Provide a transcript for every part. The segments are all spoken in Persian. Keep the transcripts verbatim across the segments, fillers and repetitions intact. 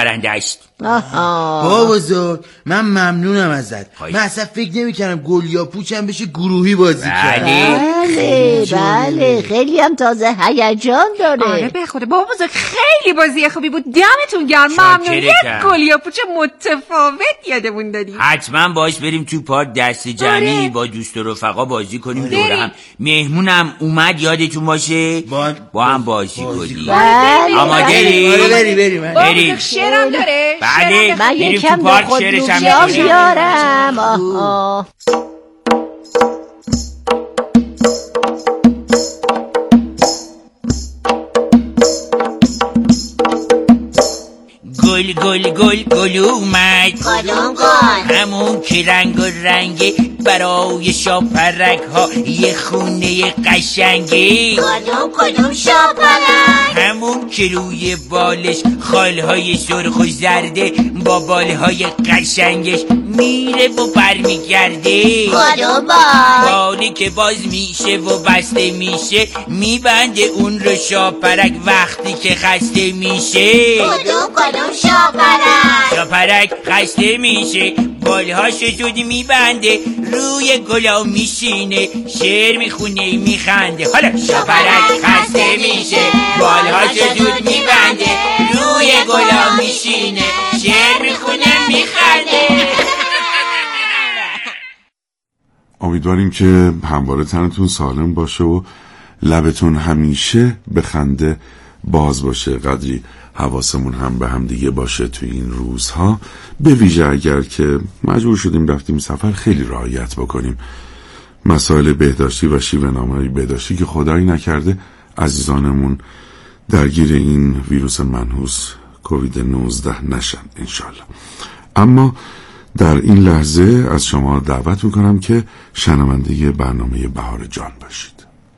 پرنده است. با بزرگ من ممنونم ازت. من اصلا فکر نمی کردم گل یا پوچم بشه گروهی بازی کرد. بله بله خیلی هم تازه هیجان داره. آره به خدا بابا بزرگ خیلی بازی خوبی بود. دمتون گرم. ممنون. یک گل یا پوچ متفاوت یادمون دادی. حتما باش بریم تو پارک دست جمعی آره. با دوست و رفقا بازی کنیم دوره هم. مهمونم اومد یادتون باشه با, با هم بازی کنیم. آماده ری؟ آره بری بری من بریم. شعرم داره؟ بله من یکم به خود لوبیا بیارم. آها گل گل گل گل اومد. کدوم گل؟ همون که رنگ و رنگه برای شاپرک ها یه خونه قشنگه. کدوم کدوم شاپرک؟ همون که روی بالش خالهای سرخ و زرده با بالهای قشنگش میره و برمیگرده. کدوم بال؟ بالی که باز میشه و بسته میشه میبنده اون رو شاپرک وقتی که خسته میشه. کدوم کدوم شاپرک؟ شاپرک خسته میشه بالهاشو زود میبنده روی گلا میشینه شعر میخونه میخنده. حالا شاپرک خسته میشه بالهاشو زود میبنده روی گلا میشینه شعر میخونه میخنده. امیدواریم که همواره تنتون سالم باشه و لبتون همیشه به خنده باز باشه. قدری حواسمون هم به هم دیگه باشه توی این روزها، به ویژه اگر که مجبور شدیم رفتیم سفر خیلی رعایت بکنیم. مسائل بهداشتی و شیوه نامه‌های بهداشتی که خدایی نکرده عزیزانمون درگیر این ویروس منحوس کووید نوزده نشن انشالله. اما در این لحظه از شما دعوت میکنم که شنونده برنامه بهار جان باشید.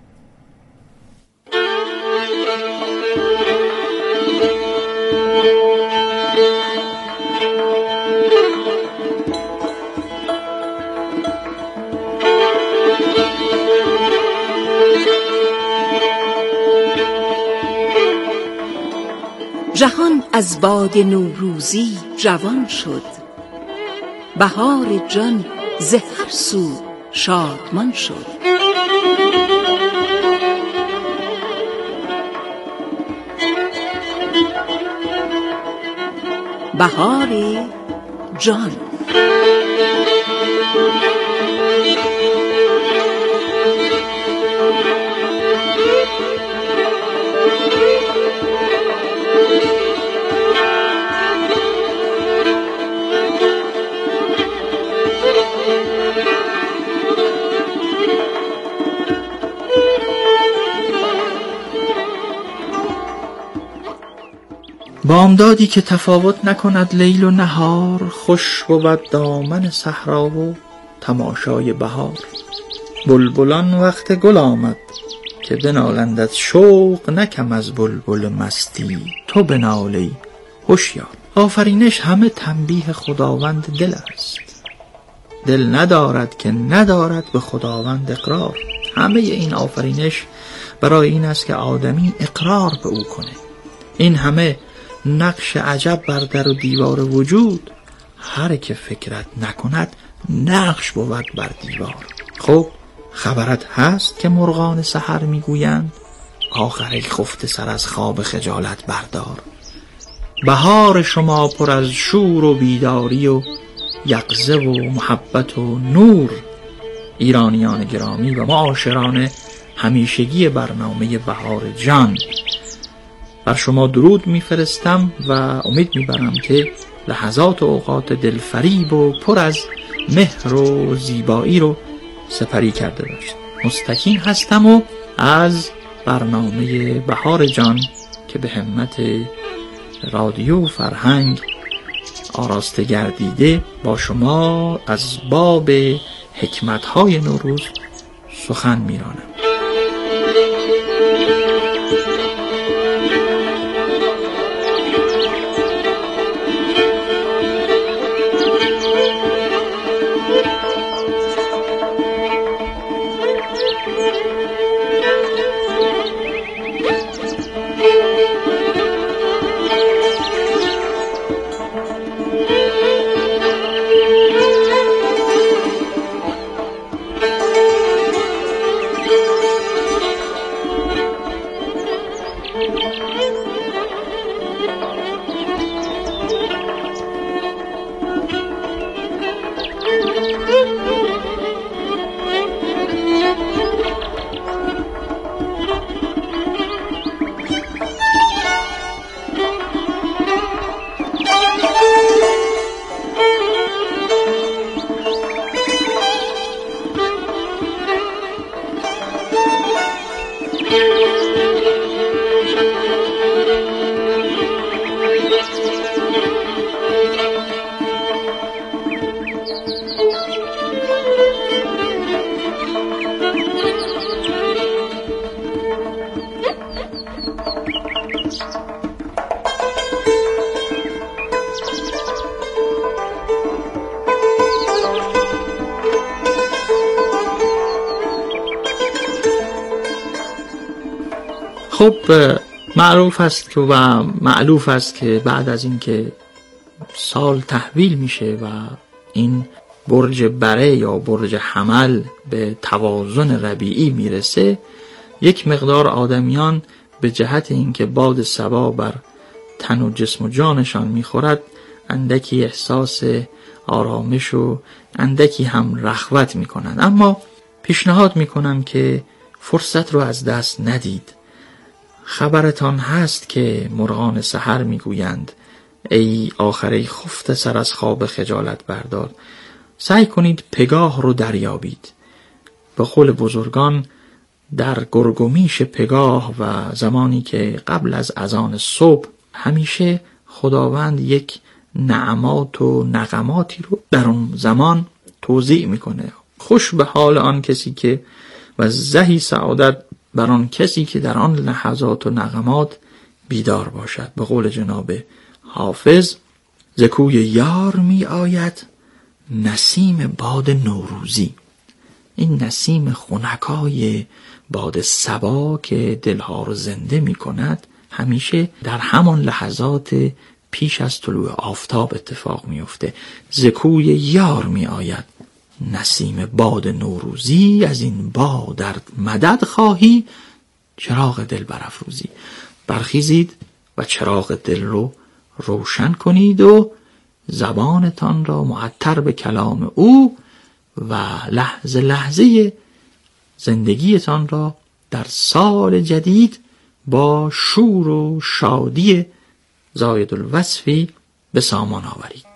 جهان از باد نوروزی جوان شد، بهار جان ز هر سو شادمان شد. بهار جان. بامدادی که تفاوت نکند لیل و نهار، خوش بود دامن صحرا و تماشای بهار. بلبلان وقت گل آمد که بنالند از شوق، نکم از بلبل مستی تو بنالی هوشیار. آفرینش همه تنبیه خداوند دل است، دل ندارد که ندارد به خداوند اقرار. همه این آفرینش برای این است که آدمی اقرار به او کنه. این همه نقش عجب بر در و دیوار وجود، هر که فکرت نکند نقش بود بر دیوار. خب خبرت هست که مرغان سحر میگویند آخر خفت سر از خواب خجالت بردار. بهار شما پر از شور و بیداری و یقظه و محبت و نور. ایرانیان گرامی و معاشران همیشگی برنامه بهار جان، بر شما درود میفرستم و امید میبرم که لحظات و اوقات دلفریب و پر از مهر و زیبایی رو سپری کرده باشید. مستکین هستم و از برنامه بهار جان که به همت رادیو فرهنگ آراسته گردیده با شما از باب حکمت‌های نوروز سخن میرانم. خب معروف است که و معلوف است که بعد از اینکه سال تحویل میشه و این برج بره یا برج حمل به توازن ربیعی میرسه، یک مقدار آدمیان به جهت اینکه باد صبا بر تن و جسم و جانشان میخورد اندکی احساس آرامش و اندکی هم رخوت میکنند. اما پیشنهاد میکنم که فرصت رو از دست ندید. خبرتان هست که مرغان سحر میگویند ای آخره خفت سر از خواب خجالت بردار. سعی کنید پگاه رو دریابید. به قول بزرگان در گرگومیش پگاه و زمانی که قبل از اذان صبح همیشه خداوند یک نعمات و نغماتی رو در اون زمان توزیع میکنه. خوش به حال آن کسی که و زهی سعادت بر آن کسی که در آن لحظات و نغمات بیدار باشد. به قول جناب حافظ ز کوی یار می آید نسیم باد نوروزی. این نسیم خنکای باد صبا که دلها رو زنده می کند همیشه در همان لحظات پیش از طلوع آفتاب اتفاق می افته. ز کوی یار می آید نسیم باد نوروزی، از این باد در مدد خواهی چراغ دل برافروزی. برخیزید و چراغ دل رو روشن کنید و زبانتان را معطر به کلام او و لحظه لحظه زندگیتان را در سال جدید با شور و شادی زاید الوصفی به سامان آورید.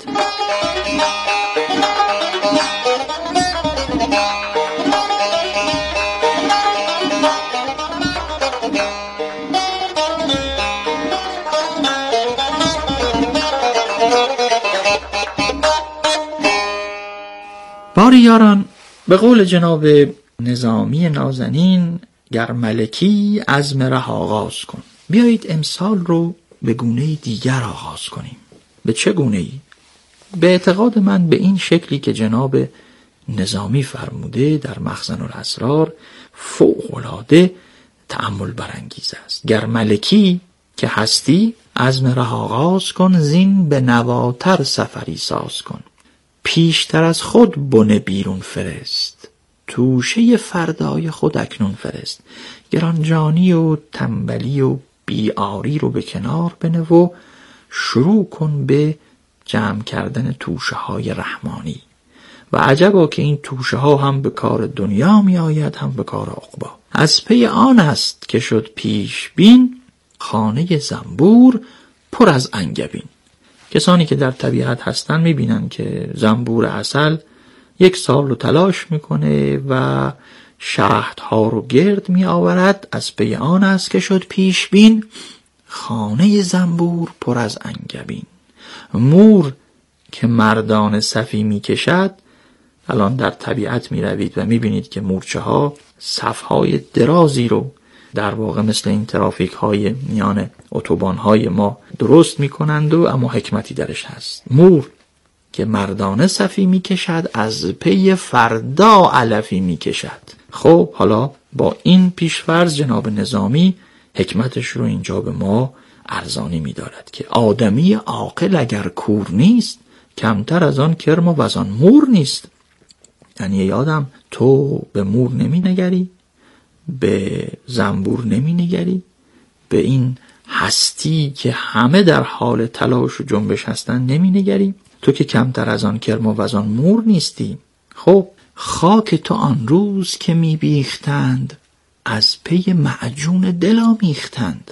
باری یاران، به قول جناب نظامی نازنین گر ملکی عزم ره آغاز کن. بیایید امسال رو به گونه دیگر آغاز کنیم. به چه گونه‌ای؟ به اعتقاد من به این شکلی که جناب نظامی فرموده در مخزن الاسرار فوق‌العاده تأمل برانگیز است. گر ملکی که هستی عزم ره آغاز کن، زین به نواتر سفری ساز کن. پیشتر از خود بنه بیرون فرست، توشه فردای خود اکنون فرست. گرانجانی و تنبلی و بیاری رو به کنار بنه و شروع کن به جمع کردن توشه های رحمانی. و عجبا که این توشه ها هم به کار دنیا می آید هم به کار عقبا. از پی آن است که شد پیش بین، خانه زنبور پر از انگبین. کسانی که در طبیعت هستن می بینن که زنبور عسل یک سال رو تلاش میکنه و شهدها رو گرد می آورد. از پی آن است که شد پیش بین، خانه زنبور پر از انگبین. مور که مردان صفی می کشد، الان در طبیعت می روید و می بینید که مورچه ها صفهای درازی رو در واقع مثل این ترافیک های میان اتوبان های ما درست می کنند و اما حکمتی درش هست. مور که مردانه صفی می کشد، از پی فردا علفی می کشد. خب حالا با این پیشفرض جناب نظامی حکمتش رو اینجا به ما ارزانی می دارد که آدمی عاقل اگر کور نیست، کمتر از آن کرم و از آن مور نیست. یعنی ای آدم، تو به مور نمی نگری، به زنبور نمی نگری، به این هستی که همه در حال تلاش و جنبش هستن نمی نگری. تو که کمتر از آن کرم و از آن مور نیستی. خب خاک تو آن روز که می بیختند، از پی معجون دل آمیختند.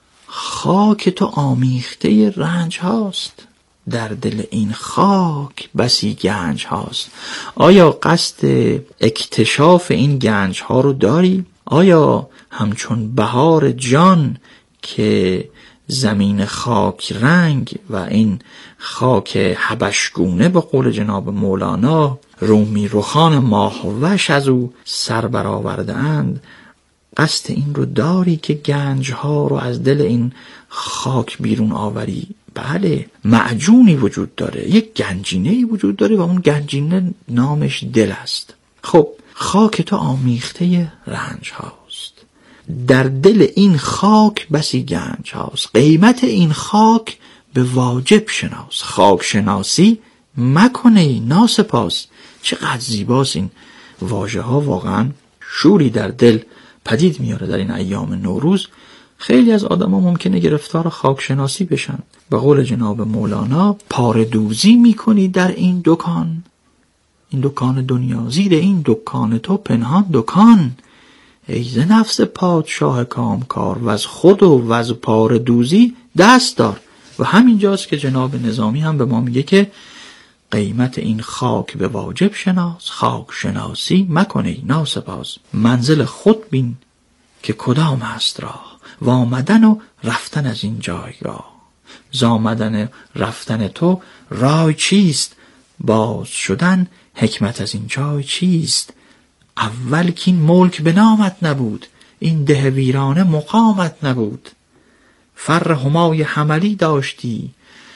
خاک تو آمیخته رنج هاست، در دل این خاک بسی گنج هاست. آیا قصد اکتشاف این گنج ها رو داری؟ آیا همچون بهار جان که زمین خاک رنگ و این خاک حبشگونه به قول جناب مولانا رومی رخان ماهوش از او سر برآورده اند، قصد این رو داری که گنج ها رو از دل این خاک بیرون آوری؟ بله، معجونی وجود داره، یک گنجینه‌ای وجود داره و اون گنجینه نامش دل است. خب خاک تو آمیخته رنج هاست، در دل این خاک بسی گنج هاست، قیمت این خاک به واجب شناس. خاک شناسی مکنه ناسپاس. چقدر زیباست این واژه ها، واقعا شوری در دل پدید میاره. در این ایام نوروز خیلی از آدم ها ممکنه گرفتار خاک شناسی بشن. به قول جناب مولانا پاره دوزی میکنی در این دکان، این دکان دنیا، زیر این دکان تو پنهان دکان. ای ز نفس پادشاه کامکار، و از خود و از پاره دوزی دست دار. و همینجاست که جناب نظامی هم به ما میگه که قیمت این خاک به واجب شناس، خاک شناسی مکنه ناسپاس. منزل خود بین که کدام است راه، و آمدن و رفتن از این جایگاه. زآمدن رفتن تو رای چیست، باز شدن حکمت از این جای چیست. اول که این ملک به نامت نبود، این ده ویرانه مقامت نبود. فر همای حملی داشتی،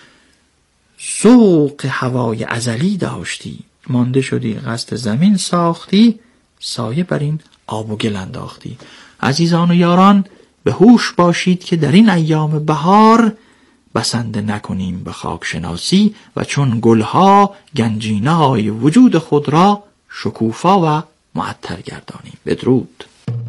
ذوق هوای ازلی داشتی. مانده شدی قصد زمین ساختی، سایه بر این آب و گل انداختی. عزیزان و یاران به هوش باشید که در این ایام بهار بسنده نکنیم به خاک شناسی، و چون گلها گنجینه‌های وجود خود را شکوفا و معطر گردانیم. بدرود.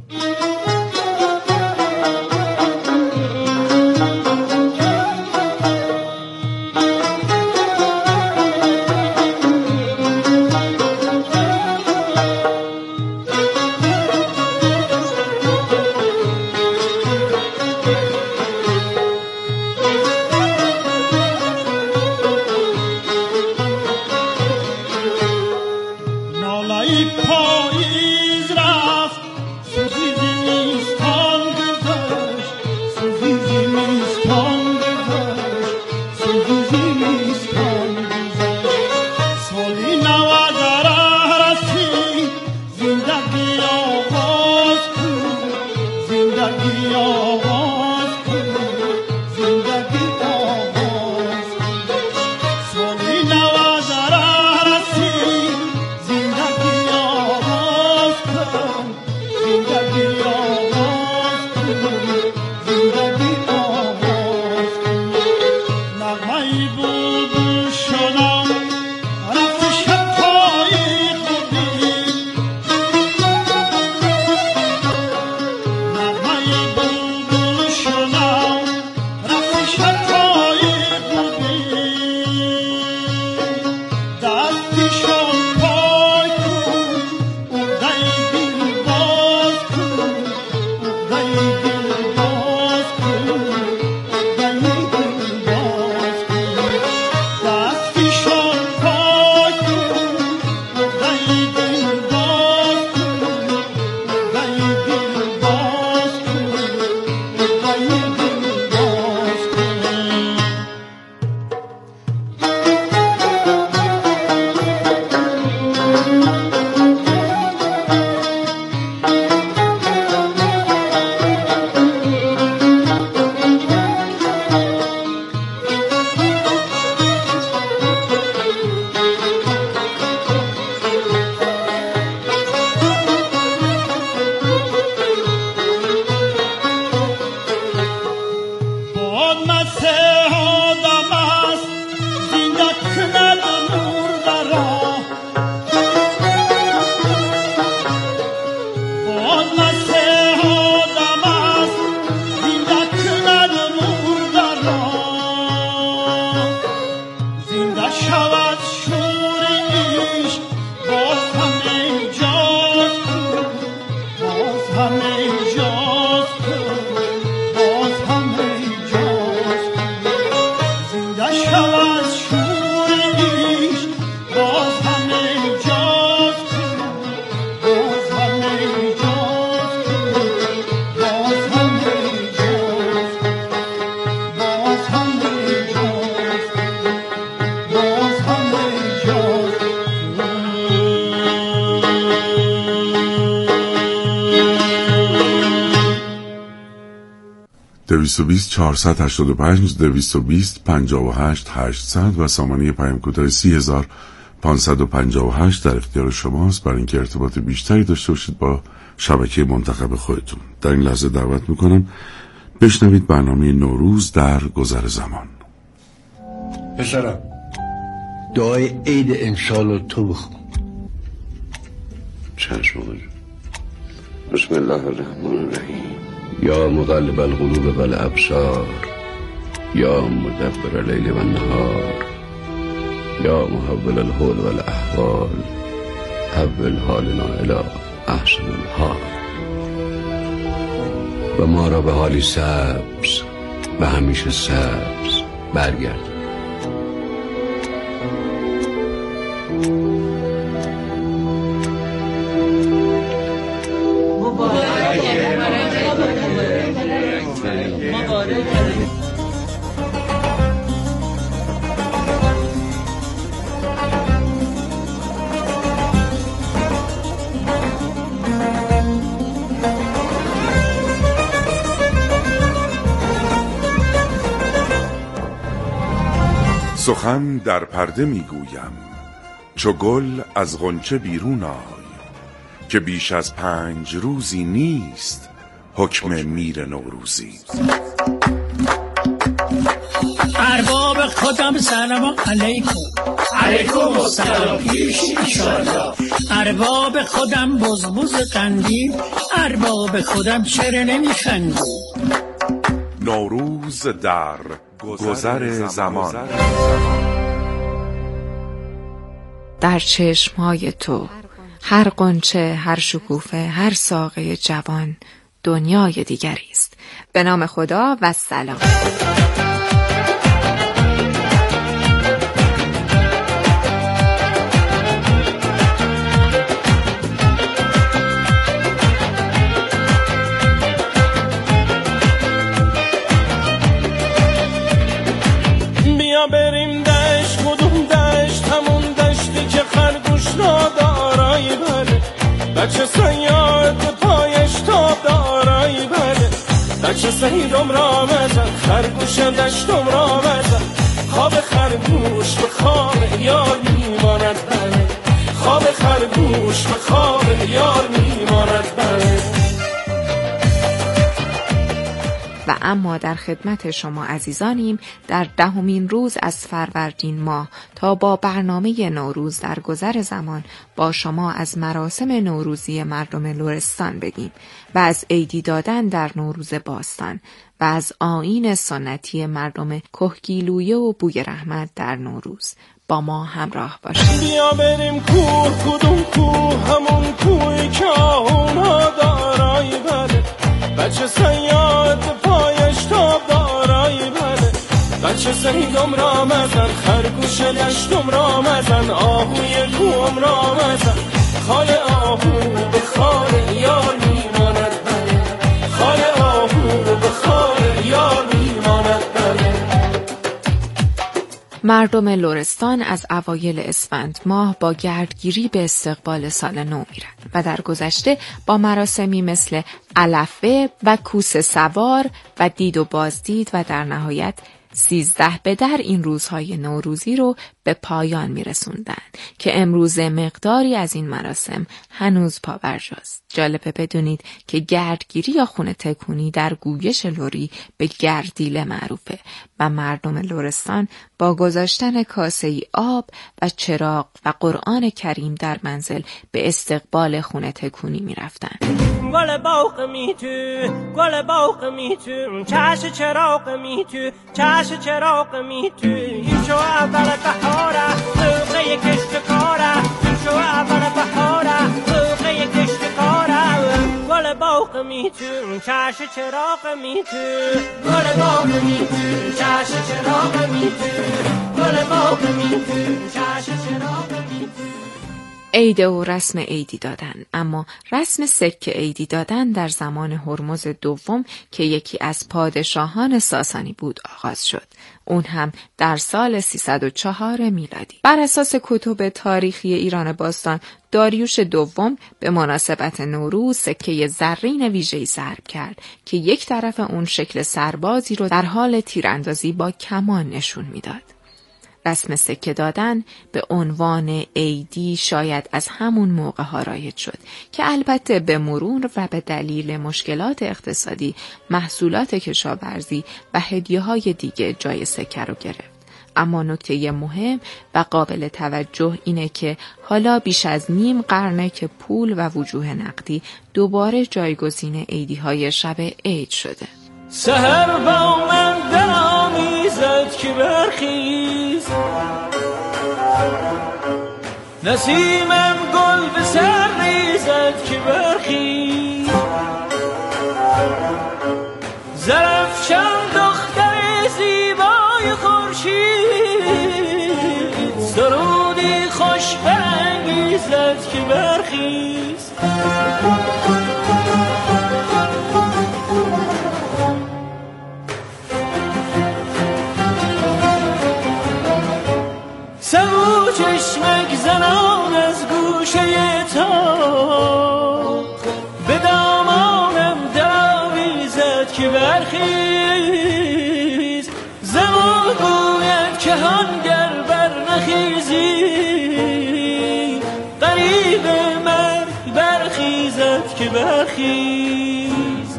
دویست و بیست چهارصد و هشتاد و پنج دویست و بیست پنجاه و هشت هشتصد و سامانه پیام کوتاه سی هزار پانصد و پنجاه و هشت در اختیار شماست برای اینکه ارتباط بیشتری داشته باشید با شبکه منتخب خودتون. در این لحظه دعوت میکنم بشنوید برنامه نوروز در گذر زمان. پسرم دعای عید انشالله تو بخون. چشم آقا. بسم الله الرحمن الرحیم. یا مقلب القلوب والابصار، یا مدبر اللیل والنهار، یا محول الحول والاحوال، حول حالنا الی احسن الحال. و ما را به حالی سبز و همیشه سبز برگرد. سخن در پرده میگویم چو گل از غنچه بیرون آی، که بیش از پنج روزی نیست حکم میر نوروزی. ارباب خودم سلام علیکم. علیکم السلام پیش ایشالله. ارباب خودم بزبز قندیل، ارباب خودم چرا نمیخندی؟ نوروز در گذر زمان. در چشمهای تو هر غنچه، هر شکوفه، هر ساقه جوان دنیای دیگری است. به نام خدا و سلام. بیا بریم دشت، کدوم دشت؟ همون دشتی که خرگوش ندارایی بره، بچه سیاد پایش تاب دارایی بره، بچه سیدم را مزن، خرگوش دشتم را مزن، خواب خرگوش به خواب یار میماند بره، خواب خرگوش به خواب یار میماند بره. و اما در خدمت شما عزیزانیم در دهمین روز از فروردین ماه تا با برنامه نوروز در گذر زمان با شما از مراسم نوروزی مردم لرستان بگیم و از عیدی دادن در نوروز باستان و از آیین سنتی مردم کهگیلویه و بوی رحمت در نوروز. با ما همراه باشید. بیا بریم کوه، کدوم کوه؟ همون کوهی که آهونا دارایی بره، بچه سیاد پایش تاب دارایی بره، بچه سیدم را مزن، خرگوش دشتم را مزن، آهوی کوهم را مزن، خال آهو به خال یار میماند بره، خال آهو به خال یار میماند بره. مردم لرستان از اوایل اسفند ماه با گردگیری به استقبال سال نو میرند و در گذشته با مراسمی مثل علفه و کوسه سوار و دید و بازدید و در نهایت سیزده به در این روزهای نوروزی رو به پایان میرسوندن که امروز مقداری از این مراسم هنوز پابرجاست. جالبه بدونید که گردگیری یا خونه تکونی در گویش لری به گردیله معروفه و مردم لرستان با گذاشتن کاسه‌ای آب و چراغ و قرآن کریم در منزل به استقبال خونه تکونی میرفتن. گل باغ می تو، گل باغ می تو، چش چراغ می تو، چش چراغ می تو، این شو اول بهاره، موقع کشت کاره، این شو اول بهاره، موقع کشت کاره. گل باغ می تو، چش چراغ می تو، گل باغ می تو، چش چراغ می تو، گل باغ می تو، چش چراغ می تو. عید و رسم عیدی دادن. اما رسم سکه عیدی دادن در زمان هرمز دوم که یکی از پادشاهان ساسانی بود آغاز شد، اون هم در سال سیصد و چهار میلادی. بر اساس کتب تاریخی ایران باستان داریوش دوم به مناسبت نوروز سکه زرین ویژه‌ای ضرب کرد که یک طرف اون شکل سربازی رو در حال تیراندازی با کمان نشون میداد. رسم سکه دادن به عنوان عیدی شاید از همون موقع ها رایج شد که البته به مرور و به دلیل مشکلات اقتصادی محصولات کشاورزی و هدیه‌های دیگه جای سکه رو گرفت. اما نکته مهم و قابل توجه اینه که حالا بیش از نیم قرنه که پول و وجوه نقدی دوباره جایگزین عیدی‌های شب عید شده. سحر با من درامیزد که برخیز، نسیمم گل به سر ریزد که برخیز، زرفشان دختر زیبای خورشید، سرودی خوش برانگیزد که برخیز. سبو چشمک زنان از گوشه تا به دامانم دراویزد که برخیز، زمان گوید که هنگر بر نخیزی، قریب مرگ برخیزد که برخیز.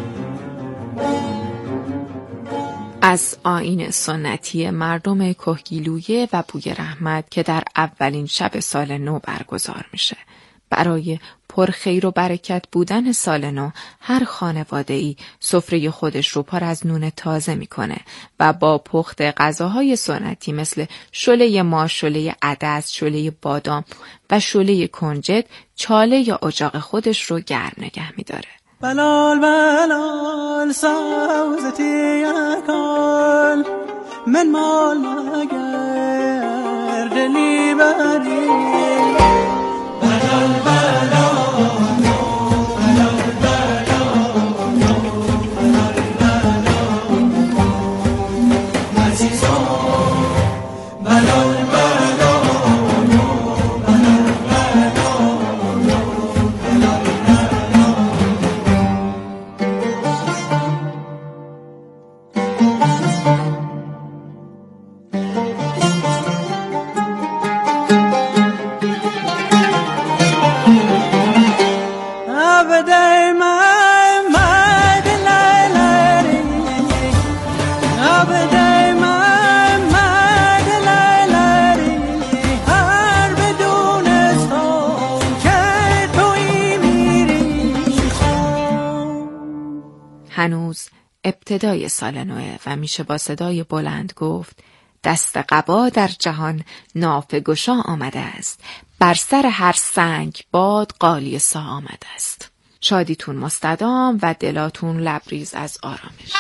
از آیین سنتی مردم کهگیلویه و بوی رحمت که در اولین شب سال نو برگزار میشه. برای پرخیر و برکت بودن سال نو هر خانواده‌ای سفره خودش رو پر از نون تازه میکنه و با پخت غذاهای سنتی مثل شله ماش، شله عدس، شله بادام و شله کنجد چاله یا اجاق خودش رو گرم نگه میداره. بلال بلال سوزتی اکال من مال مگر دلی بری، بلال بلال هنوز ابتدای سال نوه و میشه با صدای بلند گفت دست قبا در جهان نافه گشا آمده است، بر سر هر سنگ باد قالی سا آمده است. شادیتون مستدام و دلاتون لبریز از آرامش.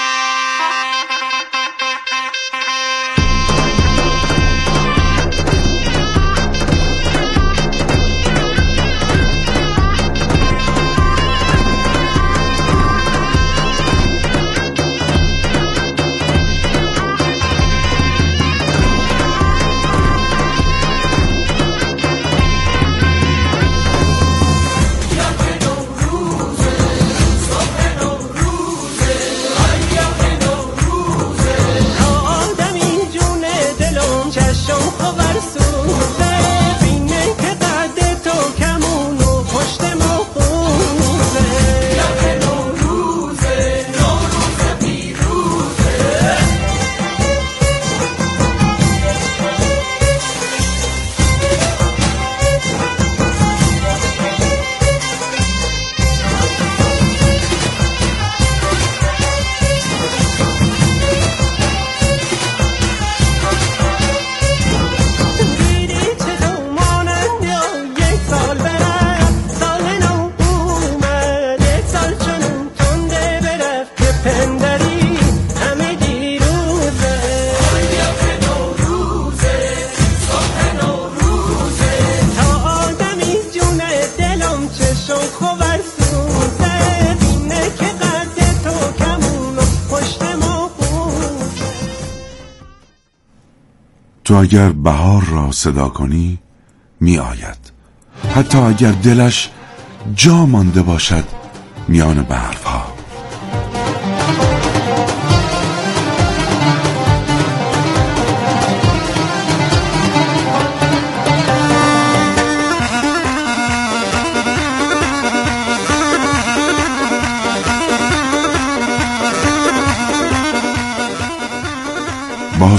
تو اگر بهار را صدا کنی می آید، حتی اگر دلش جا مانده باشد میان برفها.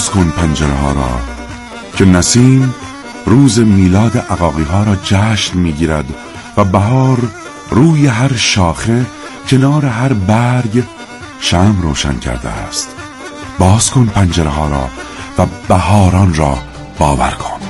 باز کن پنجره ها را که نسیم روز میلاد عقاقی ها را جشن میگیرد و بهار روی هر شاخه کنار هر برگ شمع روشن کرده است. باز کن پنجره ها را و بهاران را باور کن.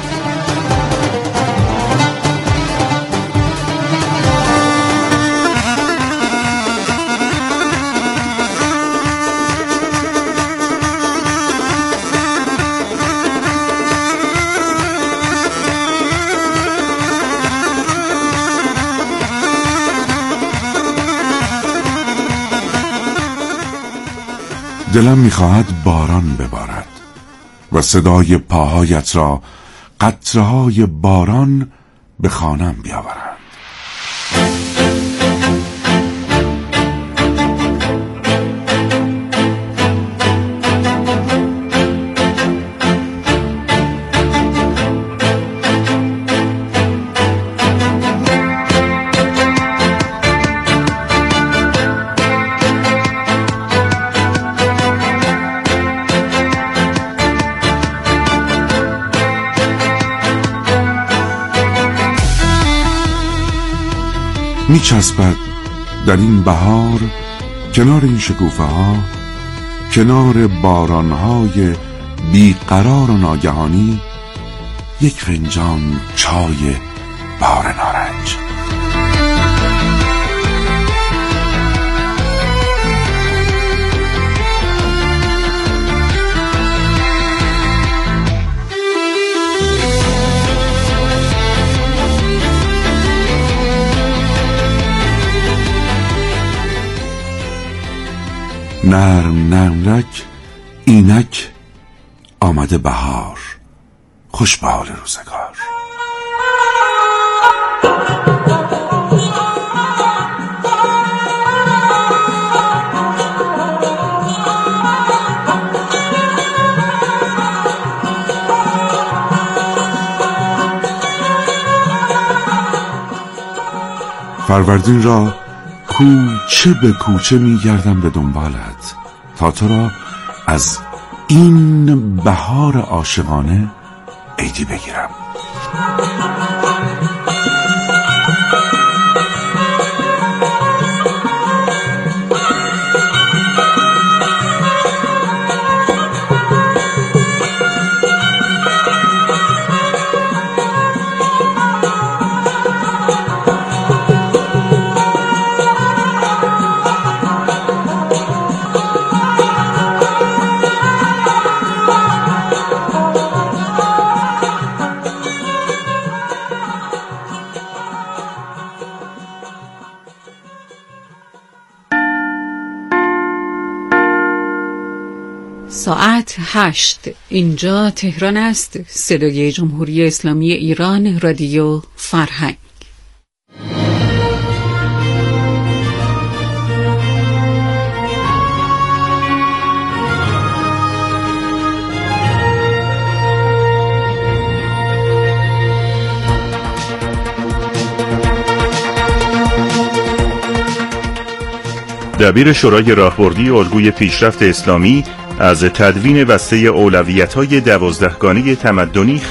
دلم میخواهد باران ببارد و صدای پاهایت را قطره‌های باران به خانم بیاورند. می چسبد در این بهار کنار این شکوفه ها، کنار باران های بیقرار و ناگهانی، یک فنجان چای بار نارنج. نرم نرمک اینک آمده بهار، خوش به حال روزگار. فروردین را کوچه به کوچه می گردم به دنبالت تا تو را از این بهار عاشقانه عیدی بگیرم. ساعت هشت. اینجا تهران است. صدای جمهوری اسلامی ایران، رادیو فرهنگ. دبیر شورای راهبردی الگوی پیشرفت اسلامی از تدوین بسته اولویت‌های دوازدهگانه تمدنی